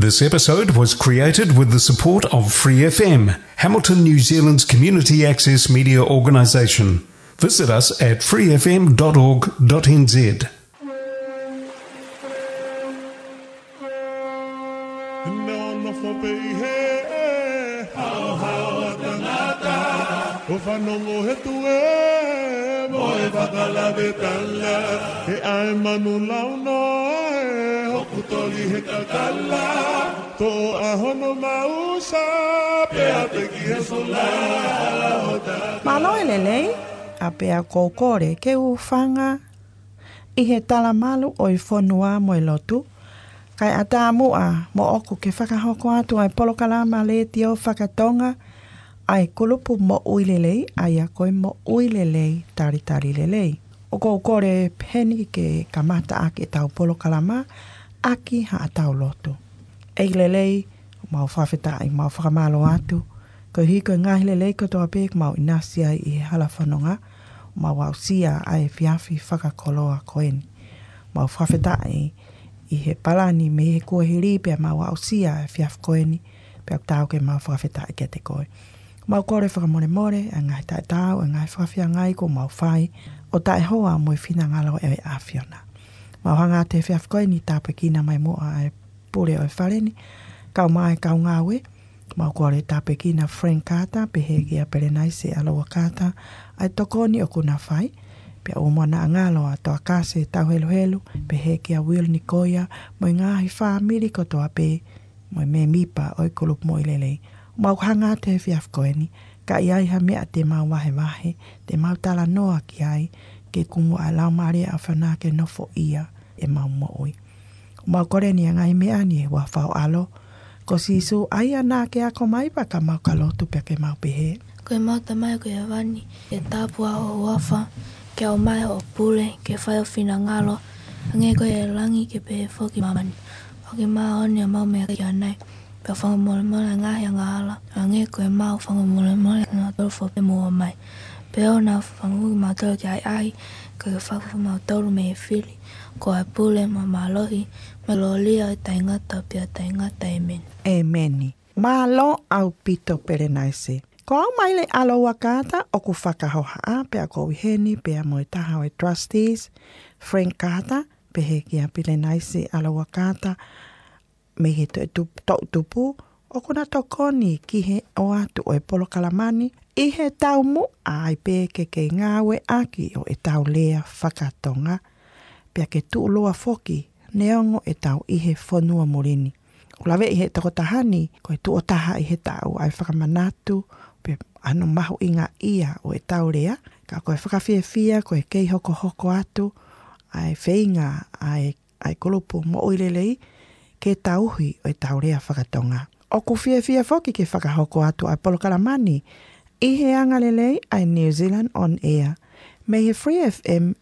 This episode was created with the support of Free FM, Hamilton, New Zealand's community access media organisation. Visit us at freefm.org.nz. Malo elelei, a pea kokore ke ufanga i he tala malu o I whanua mo I lotu. Kai ata mua mo oku ke whakahoko atu ai polokalama le tio whakatonga ai kulupu mo uilelei ai a koe mo uilelei taritari lelei. O kokore peni ke kamata ake tau polokalama aki ha atau lotu. Ei lelei mau whawheta ai mau whakamalo atu. Ko hiko ngahi lelei ko toa pēk mau inasi ai I hala whanonga. Mau au sia ai fiafi whakakoloa koeni. Mau whawheta ai I he palani me he kua hiri pia mau au sia ai fiafi koeni. Pia tau ke mau whawheta ai ke te koe. Mau kore whakamore more a ngai tai tau a ngai whawhia ngai ko mau whai. O tae hoa mo I whina ngalo e a Fiona. Mau hanga te fiafi koeni tāpe kina mai mua ai pure o whareni. Kau mai kau ngawe. Mau kore tāpe kina Frank Carter, pehe kia Perenaise aloa Carter, ai tokoni o kuna whai, pia o mwana angalo a toa kase tau helu helu, pehe kia Will Nikoia, moi ngahi whaamiri ko toa pe, moi me mipa oi kulup moi lelei. Mau hanga te fiafkoeni, ka iai ha mea te mau wahe wahe, te mau tala noa ki ai, ke kumu a lau maria a whana ke nofo ia e mau mooi. Mau kore ni a ngai mea ni e wa whao alo, ko sisu ai ana ke ako mai pa ka mau kalotu pe ke mau pehe. Koe mau tamai koe awani, ke tāpua o wafa, ke au mai o pule, ke whai o whina ngalo, nge koe e langi ke pehe whoki mamani. Whoki maa oni a mau mea ki anai, pe whanga mole mole ngahi a ngāla, nge koe mau whanga mole mole ngā tolfo pe mua mai. Pe o nā whanga uki mau tolu ki ai ai, koe whaka mau tolu me e whili, ko ai pule ma malohi, me lo lia I taingata pia taingata amen. Ameni. Malo au pito Perenaise. Ko au maile alo wakata o ku whakahoha a pea ko wiheni pea mo I taha o trustees, Frank Carter, pehe kia Perenaise alo wakata, me he to tupu, o kuna tokoni ki he o atu o e polo kalamani, I he tau mu ai pe ke ngawe aki o e tau lea whakatonga, pea ke tuuloa foki, neongo e tau I he whanua morini. O lawe I he takotahani, ko e tuotaha I he tau ai whakamanatu, pe ano mahu inga ia o e tau lea, ka koe whakawhiawhia, ko e kei hoko hoko atu, ai whainga, ai kulupu mo oilelei, ke tauhi o e tau lea whakatonga. O ku whiawhia foki ke whakahoko atu ai polokalamani, I he anga lelei ai New Zealand on air, me he Free FM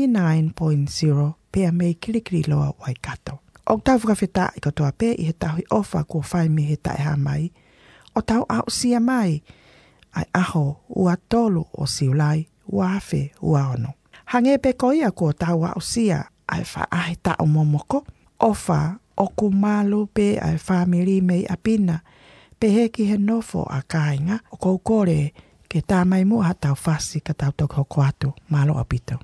89.0, pea me kirikiri loa Waikato. O tau whakawheta I katoa pe I he tahui ofa kua whai me he taeha mai. O tau au sia mai, ai aho ua tolu o siulai, ua awhi ua ono. Hange pe koia kua tau au sia, ai wha ahe ta o momoko, ofa o ku malu pe ai whamiri mei apina, pe heki he nofo a kāinga, o kou kore ke tā mai mua hatau whasi ka tau toki hoko atu, malo apito.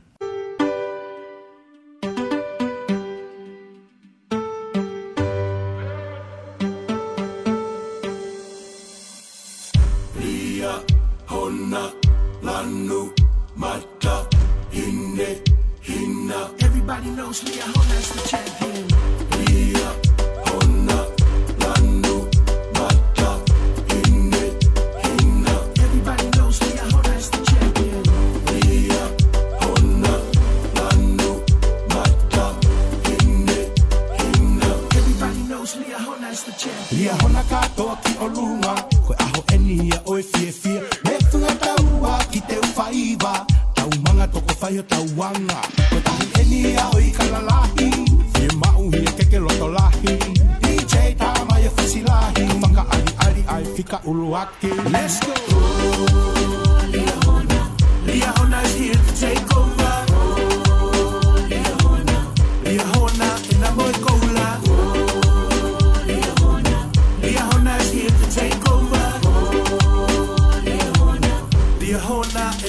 Everybody knows Leah Hona's the champion. Leah Hona, Lanu, Mata, Hinne, Hinna. Everybody knows Leah Hona's the champion. Leah Hona, Lanu, Mata, Hinne, Hinna. Everybody knows Leah Hona's the champion. Leah Hona katoa ki o lunga, koe aho enia o e fie fie. Me funga taua ki te uwhaiva, tau manga toko whai o tau wanga. Koe tahi enia o I kalalahi, fie mau hi e keke loto lahi. DJ tama e fisilahi, whaka ali ali ai fika uluaki. Let's go! Oh, Leah Hona, Leah Hona is here to take over. Oh, Leah Hona, Leah Hona in a moi koula. Oh, Leah Hona.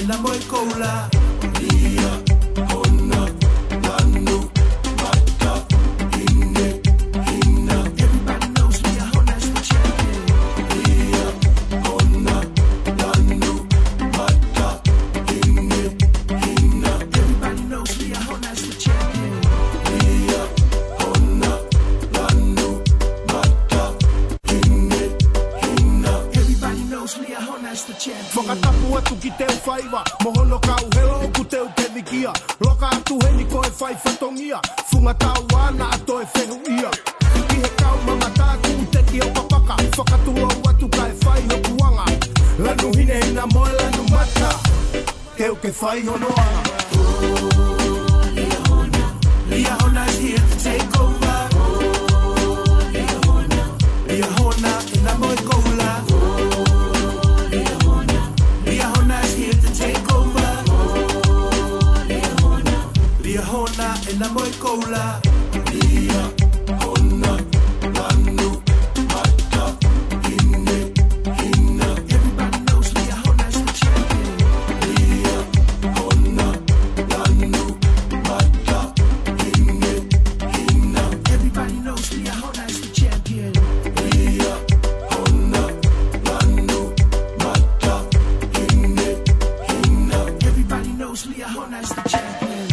e na moi koula. Lia, hona, lanu, mata, ine, hina. Everybody knows Lia Hona's the champion. Lia, hona, lanu, mata, ine, hina. Everybody knows Lia Hona's the champion. Lia, hona, lanu, mata, ine, hina. Everybody knows Lia Hona's the champion. Whakatapu atu ki teu whaiwa, mohono kau helo ku teu tewikia. Loka atu heni koe whai whatongia, funga tau wana ato e whehu ia. Ki he kau mamata ku teki o papaka, whakaturo atu kai whai hokuanga. Lanu hine hina moe lanu mata, keu ke whai honoanga. Lia Hona, Lia Hona's here to take over. Lia Hona, Lia Hona in a moi koula. Lia Hona, Lia Hona's here to take over. Lia Hona, Lia Hona in a moi koula. Lia Hona, lanu, mata, ine, hina. Everybody knows Lia Hona's the champion. Lia Hona, lanu, mata, ine, hina. Everybody knows Lia Hona's the champion. Lia Hona, lanu, mata, ine, hina. Everybody knows Lia Hona's the champion.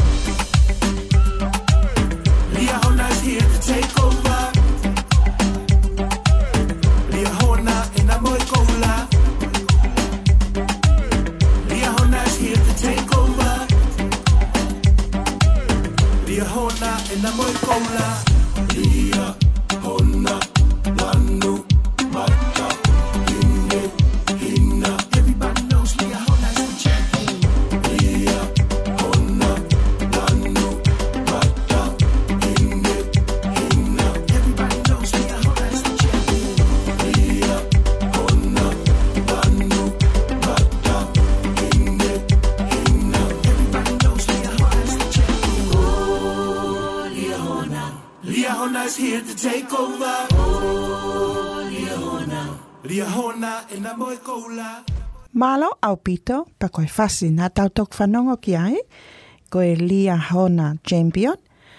Lia Hona's here to take over. Lia Hona in a moi koula. Lia Hona's here to take over. Lia Hona in a moi koula. Lia Hona, lanu, mata, ine, hina. Everybody knows Lia Hona's the champion. Lia Hona, lanu, mata, ine, hina. Everybody knows Lia Hona's the champion. Lia Hona, lanu, mata, ine, hina. Everybody knows Lia Hona's the champion. Oh, Lia Hona. Lia Hona's here to take over. Oh, Lia Hona. Lia Hona in a moi koula. Malo au pito pa koe whasi nā tautok whanongo ki ai, koe Lia Hona champion,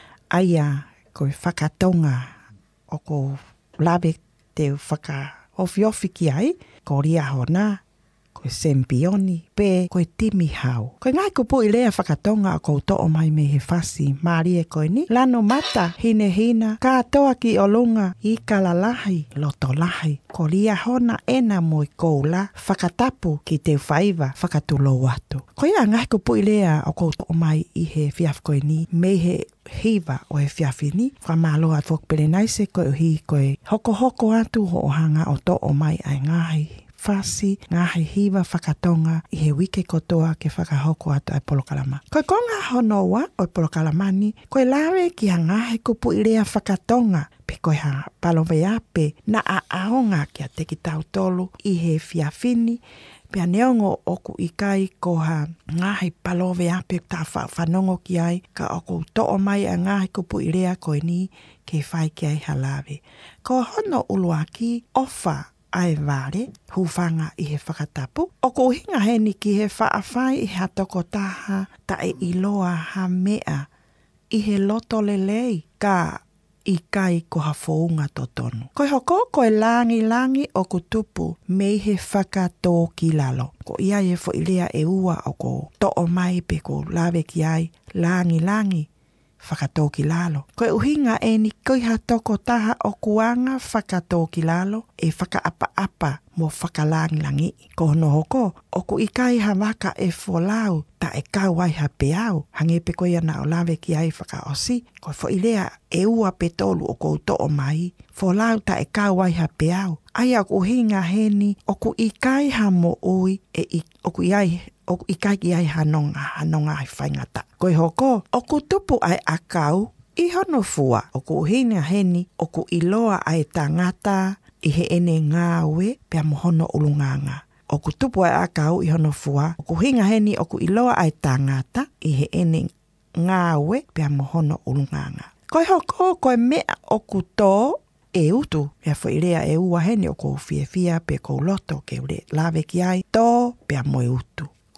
aia koe whakatonga o ko lawe te whaka ofi ki ai, ko Lia Hona, koe sempioni, pe koe timi hau. Koe ngai ko pui lea whakatonga o kou to'o mai me he whasi, maari e koe ni, lano mata, hine hina, kātoa ki o lunga, i kalalahi, loto lahi. Ko Lia Hona ena moi koula, whakatapu ki te whaiva, whakatulo watu. Koe a ngai ko pui lea o kou to'o mai i he whiaf koe ni, me he hiva o he whiafi ni, whamalo at wokpere naise koe o hi koe hoko atu ho o hanga o to'o mai ai ngahi. Whasi, ngahi hiva whakatonga i he wike kotoa ke whakahoko atu ai Polokalama. Koe konga honoa o Polokalamani, koe lawe ki ha ngahi kupu i rea whakatonga, pe koe ha palowe ape na a aonga ki a teki tau tolu i he whiawhini, pe a neongo oku i kai ko ha ngahi palowe ape ta whanongo ki ai, ka oku to'o mai a ngahi kupu i rea koe ni ke whai ki ai halawe. Ko hono uluaki ofa ai vare, hufanga i he whakatapu. O ko hinga heni ki he whaafai i ha toko taha ta e iloa ha mea i he loto lelei ka i kai ko ha whounga totonu. Koe hoko koe langi o ku tupu me he whakatō ki lalo. Ko ia e fo ilea e ua o ko to'o mai pe ko lawe ki ai langi whakatō ki lalo. Koe uhinga e ni koe ha toko taha o kuanga whakatō ki lalo e whakaapa mo whakalangi. Ko hono hoko, o ku ikai ha waka e wholau ta e kauai ha peau. Hange pe koe ana o lawe ki ai whakaosi. Koe fo ilea e ua petolu o kou to'o mai. Wholau ta e kauai ha peau. Aia o ku uhinga heni o ku ikai ha mo ui e o ku iai o ikai ki ai hanonga ai whaingata. Koe hoko, o ku tupu ai akau, i hono fua, o ku hina heni, o ku iloa ai tangata, i he ene ngāwe, pia mohono ulunganga. O ku tupu ai akau, i hono fua, o ku hinga heni, o ku iloa ai tangata, i he ene ngāwe, pia mohono ulunganga. Koe hoko, koe mea o ku tō, e utu, pia fo irea e ua heni, o ku fia pe kou loto, ke ure lawe ki ai, tō, pia moe utu.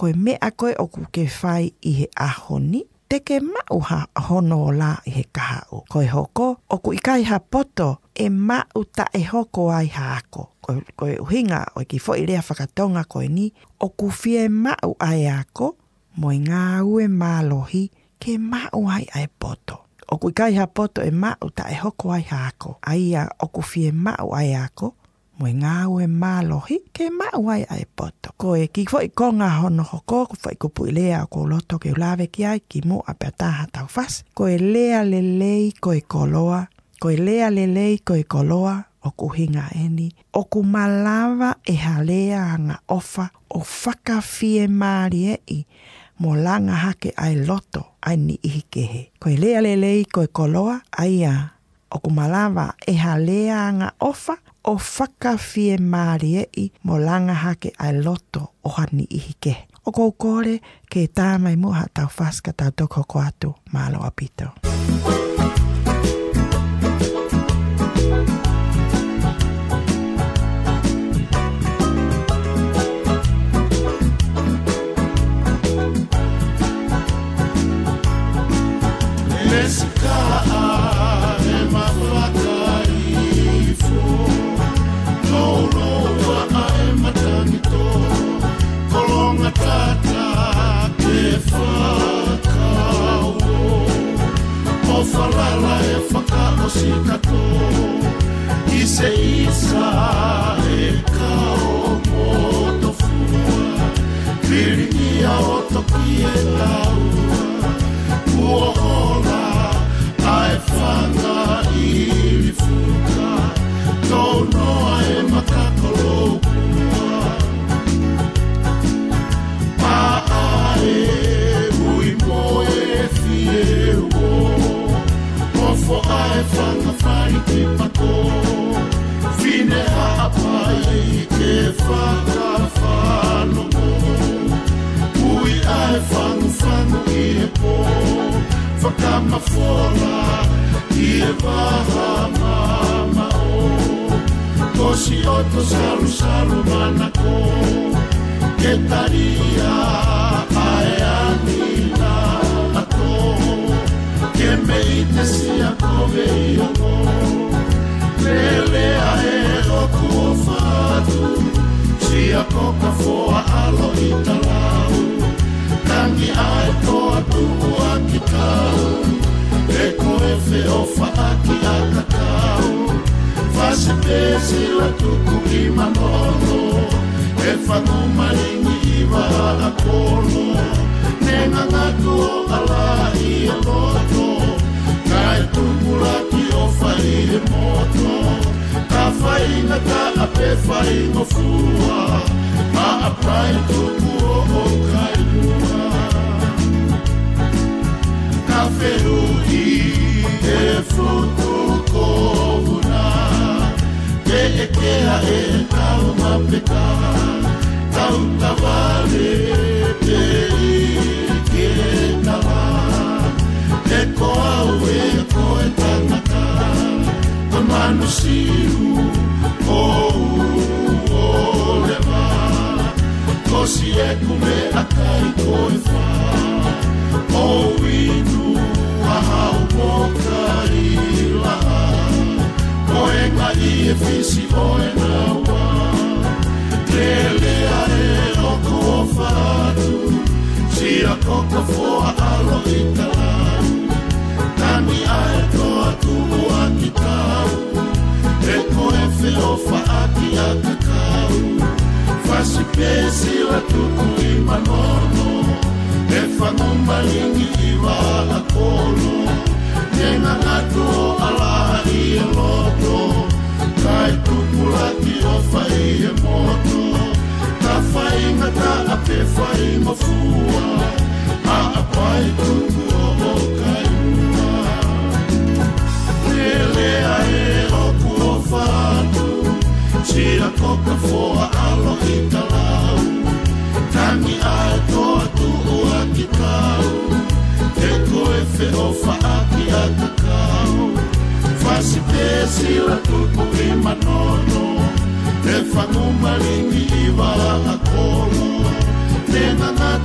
koe mea koe oku ke whai i he ahoni, te ke mau ha hono o la i he kahao. Koe hoko, oku i kai ha poto, e mau ta e hoko ai ha ako. Koe uhinga, o ki fo i rea whakatonga koe ni, oku fie mau ai ako, mo i ngā ue mālohi, ke mau ai ai poto. Oku i kai ha poto e mau ta e hoko ai ha ako. Aia oku fie mau ai ako, mo i ngā ue mālohi, ke mau ai ai poto. Koe ki fo i konga hono hoko, ko fo i kupu i lea o ko loto ke ulawe ki ai, ki mo a peataha tau fasi. Koe lea lelei koe koloa, koe lea lelei koe koloa, oku hinga eni. Oku malawa e halea anga ofa, o whakawhie maari ei, mo langa hake ai loto, ai ni ihikehe. Koe lea lelei koe koloa, aia, oku malawa e halea anga ofa, o whakawhie maari ei, mo langa hake ai loto, o hani ihikehe. O kou kore, ke tāmai muha tau whaska tau toko ko atu, malo apito. Falala e whaka o si kato I se isa e kao moto fua Kiringia o toki e taua Ua ola ai whanga I li fuka Tau noa e makakolo pua Paa e ui mo e fie Fo ai whanga whai ki pako Whine haapai ke whaka whano mo Ui ai whangu i he po Whakamawhora i e waha mama o Tosi o to saru manako Ke taria ai anina ato Ke me I te sia kove I ongo Lele a e oku o whātu Sia koka foa alo I talau Tangi ai toa tuku a ki tau E koe whe o whaaki a kakau Whase pēsi la tuku I manono E whangu maringi I wa a kolo Nenga ngatu o ala I a loto Kai tungula ki o whai e moto Ka whainga ka ape whaingo fua A apai tuku o kai mua Ka wheruhi e futu kovuna Te e kea e tau mapeka Tau tawale te I ke tawa E koa ue koe tangata Ka manu siu o lewa Kosi e kume akai koe wha O inu a hau moka I laha Koe nga I e fisi o e nawa Lele a e oko o whatu Sia koka foa alo I talau Tani ae toa tuku a ki tau E koe whio whaaki a kakau Whasi pēsi la tuku I manono E whangu maringi I wa a kolo Nenga ngatu o ala I e loto Kai tuku laki o whai e moto Ka whainga ka ape whaingo fua A apai tuku o kai Lele a e oku o whātu Sia koka foa alo I talau Tangi ai toa tuku a ki tau Te koe whe o whaaki a kakau Whasi pēsi la tuku I manono Te whangu maringi I wa a kolo Nenga ngā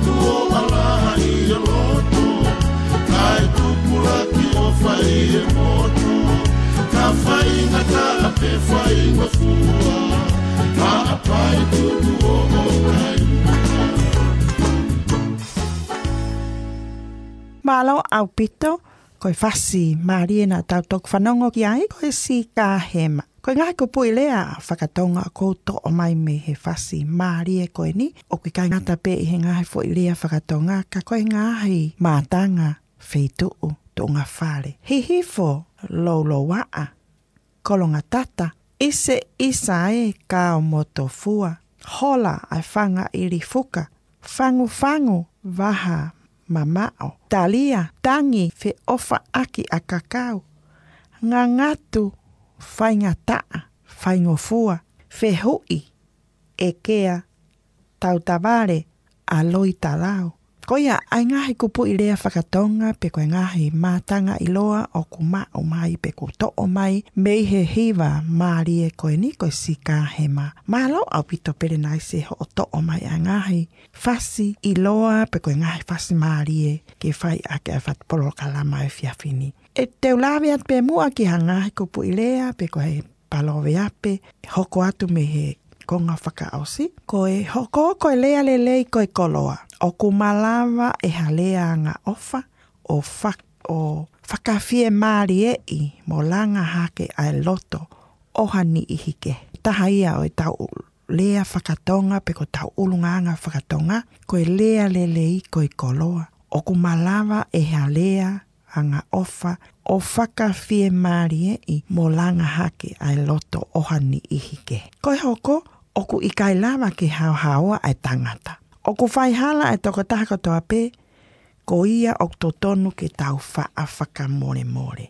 Malo au pito, koe fasi Mariena tau tok whanongo ki ai, koe si ka hema. Koe ngai ko pui lea whakatonga kouto o mai me he fasi Marie koe ni, o kui kai ngata pe i he ngahi fo i lea whakatonga, ka koe ngahi mātanga wheituu to ngā whare. Hihifo lolo waa, kolonga tata, ise isa e ka o moto fua, hola ai whanga iri fuka, fangu waha mamao. Talia, tangi, fe ofa aki a kakau. Ngangatu, whainga taa, whaingofua, fe hui, e kea, tautaware, a loi talau. Koia, ai ngahi kupu i lea whakatonga, pe koe ngahi mātanga i loa o kumau mai, pe ku to'o mai, mei he hiva Marie koe ni, koe sika hema. Malo au pito pere nai se ho o to'o mai a ngahi fasi i loa, pe koe ngahi fasi Marie, ke whai ake a whatpolo kalama e fiafini. E te ulawe at pe mua ki ha ngahi kupu i lea, pe koe palowe ape, hoko atu me he konga whakaosi, koe hoko koe lea lelei koe koloa. O kumalawa e halea ngā ofa o whakawhie Marie i mo langa hake ai loto ohani i hike. Taha ia o e tau lea whakatonga pe ko tau ulunganga whakatonga koe lea lelei koe koloa. O kumalawa e halea ngā ofa o whakawhie Marie i mo langa hake ai loto ohani i hike. Koe hoko o ku ikai lawa ki hauhaua ai tangata. O ku whaihala e toko taha katoa pe, ko ia o totonu ke tau wha whaka more.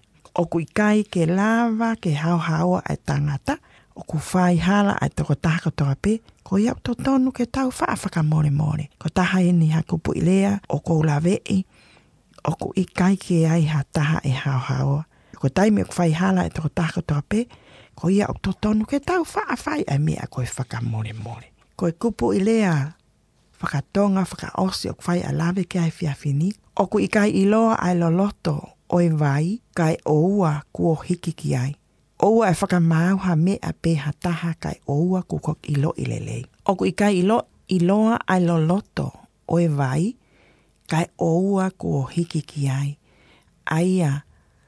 O ku ikai ke lava ke hauhaua e tangata, o ku whaihala e toko taha katoa pe, ko ia o totonu ke tau wha whaka more. Ko taha eni ha kupu ilea, o ko ulawei, o ku ikai ke ai ha taha e hauhaua. Ko taime o ku whaihala e toko taha katoa pe, ko ia o totonu ke tau wha e mea koe whaka more. Ko kupu ilea, whakatonga, whakaosi o kwhai alawe ke ai whiawhini. O ku ikai iloa ai loloto o e vai, kai oua kuo hiki ki ai. Oua e whakamau ha mea pe ha taha kai oua kukok ilo ilelei. O ku ikai iloa ai loloto o e vai, kai oua kuo hiki ki ai. Aia,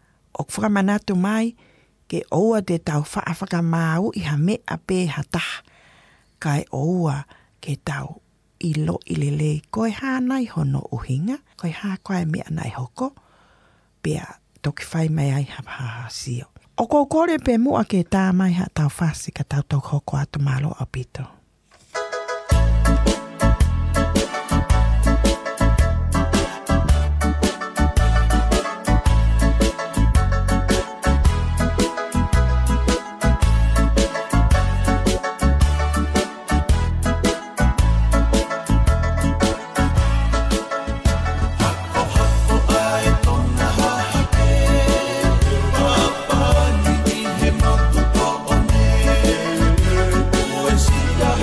o whakamanatu mai, ke oua te tau whakamau i ha mea pe ha taha, kai oua ke tau ilo ilele koe hānai hono uhinga, koe hā koe mea nai hoko, pia toki whai mai ai ha sio. O kou kore pe mua ke tā mai ha tau whasi ka tau tau hoko atu malo au pito. Yeah.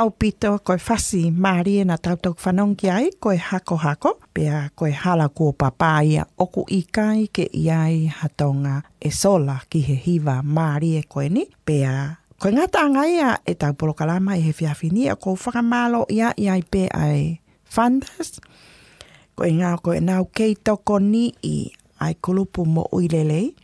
au pito koe fasi marie na tautok whanongi ai koe hako pea koe hala kua papaia oku ikai ke iai hatonga e sola ki he hiva marie koe ni pea koe ngata angaia e tau polokalama i he whiawhini a kou whakamalo ia iai pe ai funders koe ngā koe nau kei toko ni i ai kulupu mo uilelei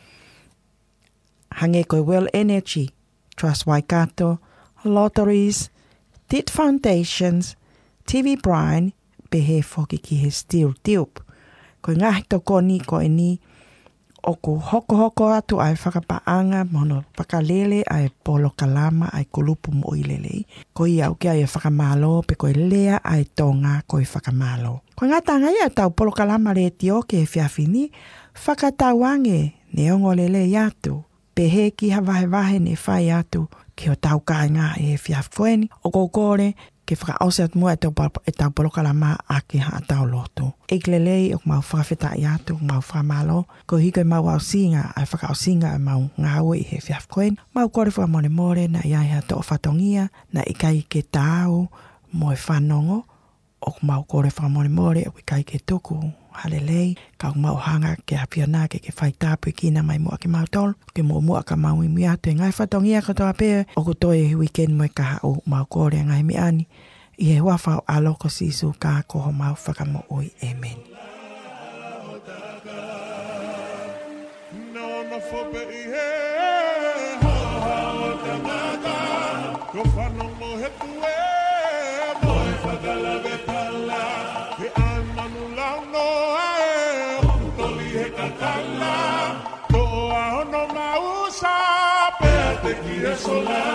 hange koe Well Energy Trust Waikato Lotteries, Tit Foundations, TV Brian, behe foki ki he Steel Tube. Koe ngahi toko ni koe ni oku hoko atu ai whakapaanga mono whakalele ai polo kalama ai kulupu mo ilelei. Koe iau ki ai whakamalo pe koe lea ai tonga koe whakamalo. Koe ngatanga ia tau polo kalama re tio ke he whiawhini whakatauange ne ongo lele iatu. Pehe ki hawahe ne whai atu ki o tau kai ngā e whiawhweni o kōkore ke whakaose atu mua e tau polokalama a ki ha tau loto. Eglelei o mau whakawhita i atu, mau whamalo, ko hiko i mau au singa, ai whakao singa e mau ngāue i he whiawhweni. Mau kore whamone more na iai ha to o whatongia, na ikai ke tāu mo e whanongo, o mau kore whamone more o ikai ke tuku. Halelei, kau mau hanga ke hapiona ke whaitapu ki na mai mua ke mau tol, ke mua ka mau imi atu e ngai whatongia katoa pēr, o kutoe weekend mo e kaha o mau kore ngai mi ani, i he wafau aloko sisu ka koho mau whakamo oi, amen.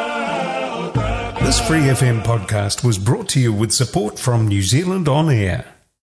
This Free FM podcast was brought to you with support from New Zealand On Air.